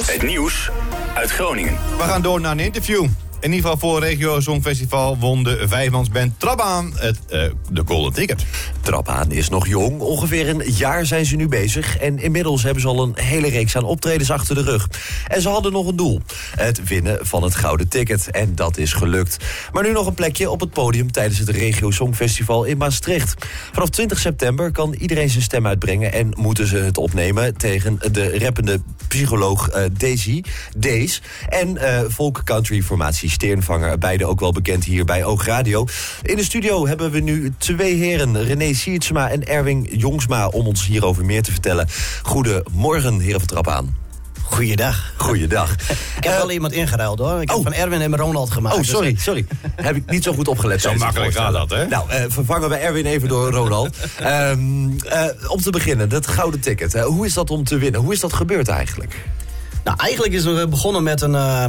Het nieuws uit Groningen. We gaan door naar een interview. In ieder geval voor Regio Songfestival won de vijfmansband Trapaan de Golden Ticket. Trapaan is nog jong, ongeveer een jaar zijn ze nu bezig. En inmiddels hebben ze al een hele reeks aan optredens achter de rug. En ze hadden nog een doel: het winnen van het Gouden Ticket. En dat is gelukt. Maar nu nog een plekje op het podium tijdens het Regio Songfestival in Maastricht. Vanaf 20 september kan iedereen zijn stem uitbrengen en moeten ze het opnemen tegen de rappende psycholoog Daze en folk country formatie Steenvanger, beide ook wel bekend hier bij Oog Radio. In de studio hebben we nu twee heren, René Siertsma en Erwin Jongsma, om ons hierover meer te vertellen. Goedemorgen, heren van Trapaan. Goeiedag. Goeiedag. Ik heb wel iemand ingeruild, hoor. Ik heb van Erwin en Ronald gemaakt. Oh, sorry. Heb ik niet zo goed opgelet. Zo makkelijk gaat dat, hè? Nou, vervangen we Erwin even door Ronald. Om te beginnen, dat Gouden Ticket. Hoe is dat om te winnen? Hoe is dat gebeurd eigenlijk? Nou, eigenlijk is het begonnen met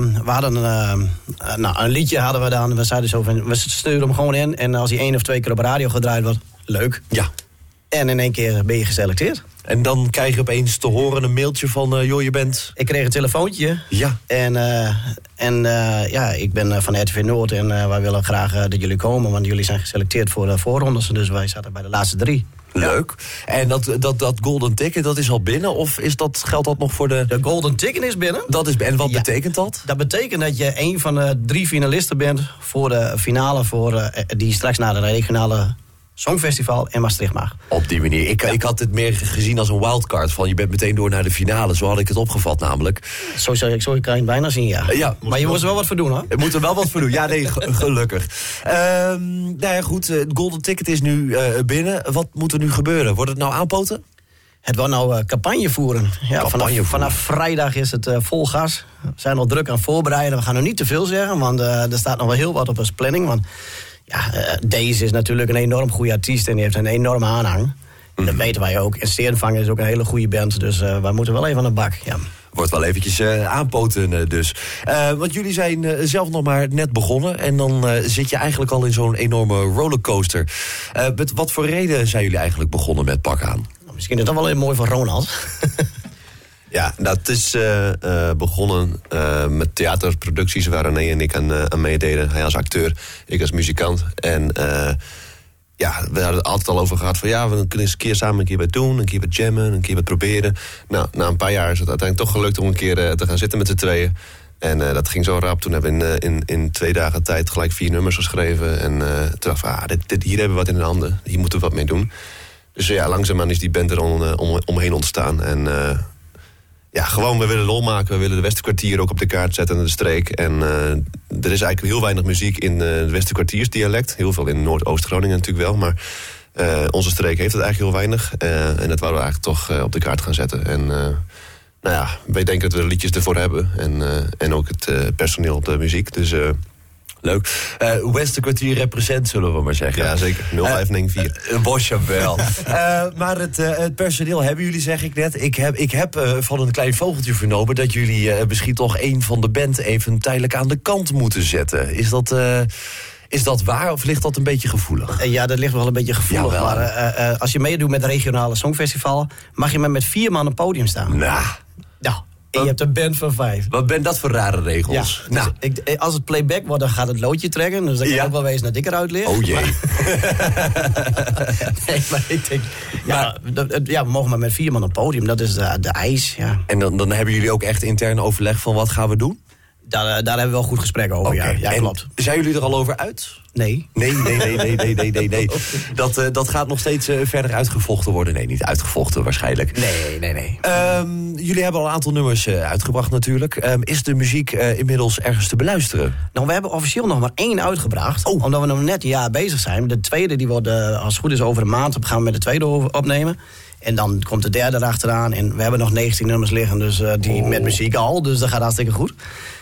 een liedje hadden we dan. We zeiden zo van, we sturen hem gewoon in. En als hij 1 of 2 keer op radio gedraaid wordt, leuk. Ja. En in 1 keer ben je geselecteerd. En dan krijg je opeens te horen een mailtje van, joh, je bent... Ik kreeg een telefoontje. Ja. En ik ben van RTV Noord en wij willen graag dat jullie komen. Want jullie zijn geselecteerd voor de voorrondes. Dus wij zaten bij de laatste 3. Leuk. En dat Golden Ticket, dat is al binnen? Of geldt dat nog voor de... De Golden Ticket is binnen. En wat betekent dat? Dat betekent dat je 1 van de 3 finalisten bent voor de finale, die straks naar de regionale Songfestival in Maastricht mag. Op die manier. Ik had het meer gezien als een wildcard. Van je bent meteen door naar de finale. Zo had ik het opgevat namelijk. Zo kan je het bijna zien, ja. Maar je moet er wel wat voor doen, hoor. Je moet er wel wat voor doen. Ja, nee, gelukkig. Nou ja, goed. Het Golden Ticket is nu binnen. Wat moet er nu gebeuren? Wordt het nou aanpoten? Het wordt nou campagne voeren. Ja, vanaf vrijdag is het vol gas. We zijn al druk aan het voorbereiden. We gaan nog niet te veel zeggen, want er staat nog wel heel wat op ons planning. Want Daze is natuurlijk een enorm goede artiest en die heeft een enorme aanhang. Dat weten wij ook. En Steenvanger is ook een hele goede band, dus wij moeten wel even aan de bak. Ja. Wordt wel eventjes aanpoten dus. Want jullie zijn zelf nog maar net begonnen en dan zit je eigenlijk al in zo'n enorme rollercoaster. Met wat voor reden zijn jullie eigenlijk begonnen met Pak Aan? Misschien is dat wel heel mooi voor Ronald. Ja, dat is begonnen met theaterproducties waar René en ik aan meededen. Hij als acteur, ik als muzikant. En we hadden het altijd al over gehad van we kunnen eens een keer samen een keer wat doen, een keer wat jammen, een keer wat proberen. Nou, na een paar jaar is het uiteindelijk toch gelukt om een keer te gaan zitten met z'n tweeën. En dat ging zo rap. Toen hebben we in 2 dagen tijd gelijk 4 nummers geschreven. En toen dacht ik hier hebben we wat in de handen, hier moeten we wat mee doen. Dus langzaamaan is die band er omheen ontstaan. En gewoon, we willen lol maken. We willen de Westerkwartier ook op de kaart zetten en de streek. En er is eigenlijk heel weinig muziek in het Westerkwartiersdialect. Heel veel in Noordoost-Groningen natuurlijk wel. Maar onze streek heeft het eigenlijk heel weinig. En dat wouden we eigenlijk toch op de kaart gaan zetten. En wij denken dat we de liedjes ervoor hebben. En ook het personeel op de muziek. Dus... leuk. Westerkwartier represent, zullen we maar zeggen. Ja, zeker. 0594. Bosje wel. Maar het personeel hebben jullie, zeg ik net. Ik heb van een klein vogeltje vernomen dat jullie misschien toch een van de band even tijdelijk aan de kant moeten zetten. Is dat waar of ligt dat een beetje gevoelig? Ja, dat ligt wel een beetje gevoelig. Jawel. Maar als je meedoet met het regionale Songfestival, mag je maar met 4 man op het podium staan. Nou. En je hebt een band van 5. Wat ben dat voor rare regels? Ja, dus als het playback wordt, dan gaat het loodje trekken. Dus dan kan ook wel wezen dat ik eruit lig. Oh jee. Maar ik denk... we mogen maar met 4 man op het podium. Dat is de eis, ja. En dan hebben jullie ook echt intern overleg van wat gaan we doen? Daar hebben we wel goed gesprek over, ja, klopt. Zijn jullie er al over uit? Nee. Nee. Dat gaat nog steeds verder uitgevochten worden. Nee, niet uitgevochten waarschijnlijk. Nee. Jullie hebben al een aantal nummers uitgebracht natuurlijk. Is de muziek inmiddels ergens te beluisteren? Nou, we hebben officieel nog maar 1 uitgebracht. Omdat we nog net een jaar bezig zijn. De tweede die wordt, als het goed is, over een maand gaan we met de tweede opnemen. En dan komt de derde erachteraan. En we hebben nog 19 nummers liggen, dus met muziek al. Dus dat gaat hartstikke goed.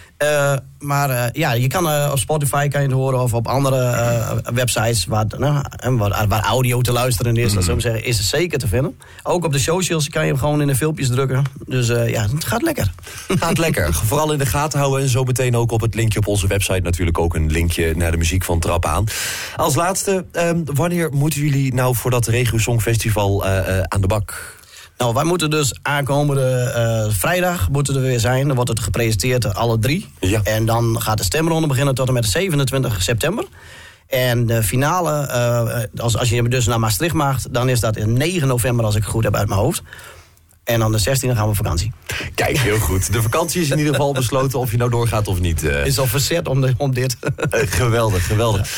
Je kan op Spotify kan je het horen of op andere websites waar audio te luisteren is. Dat zou ik zeggen, is het zeker te vinden. Ook op de socials kan je hem gewoon in de filmpjes drukken. Dus het gaat lekker. Gaat lekker. Vooral in de gaten houden en zo meteen ook op het linkje op onze website natuurlijk ook een linkje naar de muziek van Trapaan. Als laatste, wanneer moeten jullie nou voor dat Regio Songfestival aan de bak? Nou, wij moeten dus aankomende vrijdag moeten er weer zijn. Dan wordt het gepresenteerd, alle 3. Ja. En dan gaat de stemronde beginnen tot en met 27 september. En de finale, als je dus naar Maastricht mag, dan is dat in 9 november, als ik het goed heb uit mijn hoofd. En dan de 16e gaan we op vakantie. Kijk, heel goed. De vakantie is in ieder geval besloten of je nou doorgaat of niet. Is al verzet om dit. Geweldig.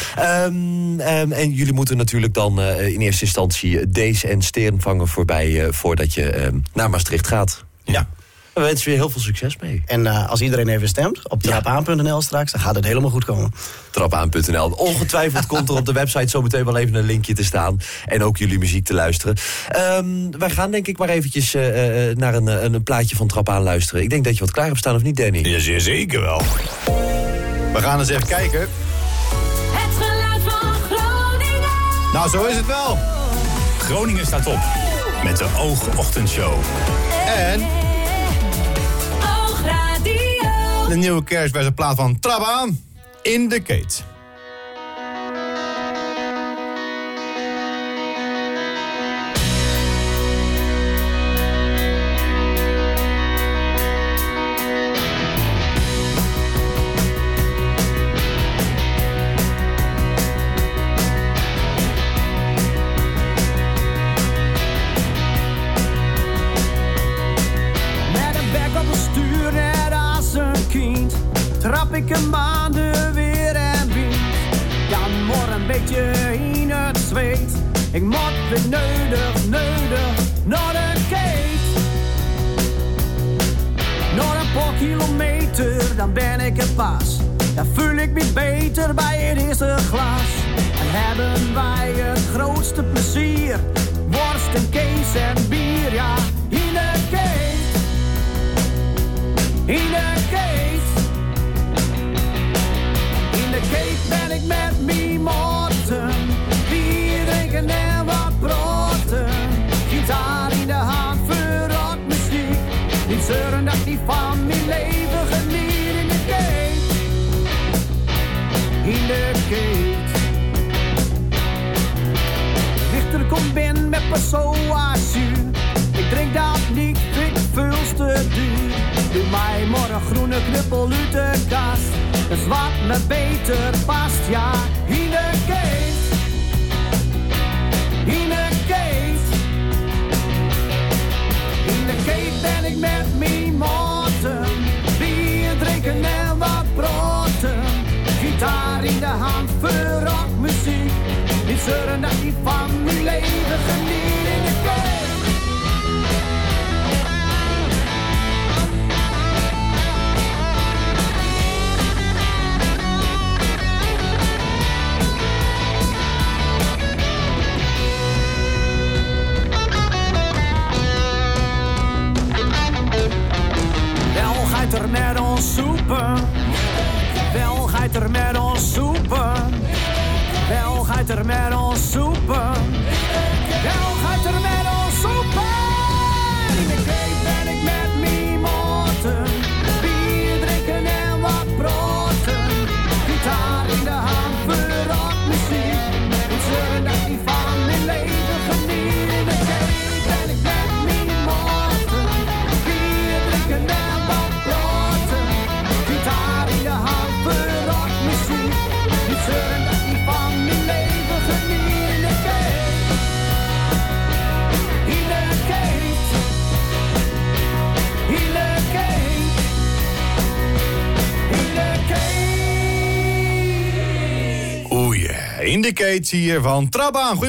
En jullie moeten natuurlijk dan in eerste instantie Dees en Steernvanger voorbij voordat je naar Maastricht gaat. Ja. We wensen je heel veel succes mee. En als iedereen even stemt op trapaan.nl straks, dan gaat het helemaal goed komen. Trapaan.nl. Ongetwijfeld komt er op de website zo meteen wel even een linkje te staan. En ook jullie muziek te luisteren. Wij gaan denk ik maar eventjes naar een plaatje van Trapaan luisteren. Ik denk dat je wat klaar hebt staan, of niet, Danny? Ja, zeer zeker wel. We gaan eens even kijken. Het geluid van Groningen. Nou, zo is het wel. Groningen staat op met de Oogochtendshow. En Oogradio. de nieuwe kerstverse plaat van Trapaan, Indicate. Trap ik een maanden weer en wind. Dan word een beetje in het zweet. Ik moet weer nodig naar de gate. Nog een paar kilometer, dan ben ik het pas. Dan voel ik me beter bij het eerste glas. En hebben wij het grootste plezier. Worst en kees en bier, ja, in de gate. In de gate. In de gate ben ik met mijn maten. Bier drinken en wat praten. Gitaar in de hand voor rockmuziek. Niet zeuren dat die van mijn leven geniet. In de gate. In de gate. Richter komt binnen met persoasie. Ik drink dat niet, ik veel te duur. Doe mij morgen groene knuppel uit de kast. Dus wat me beter past, ja, in de gate. In de gate. In de gate ben ik met mijn maten. Bier drinken en wat praten. Gitaar in de hand voor rockmuziek. Niet zeuren dat ik van mijn leven geniet in de gate. Gaat er met ons soepen? Wel gaat er met ons soepen? Wel gaat er met ons soepen? Wel gaat er met ons soepen? In de gate ben ik met mijn maten. Bier drinken en wat praten. Gitaar in de hand voor rockmuziek. En zeuren dat die van mijn leven geniet. In de gate ben ik met mijn maten. Bier drinken en wat praten. Gitaar in de hand voor rockmuziek. Niet zeuren dat die van mijn leven geniet. In de gate. In de gate. In de gate. In de gate. Oeh, yeah. Indicate hier van Trapaan.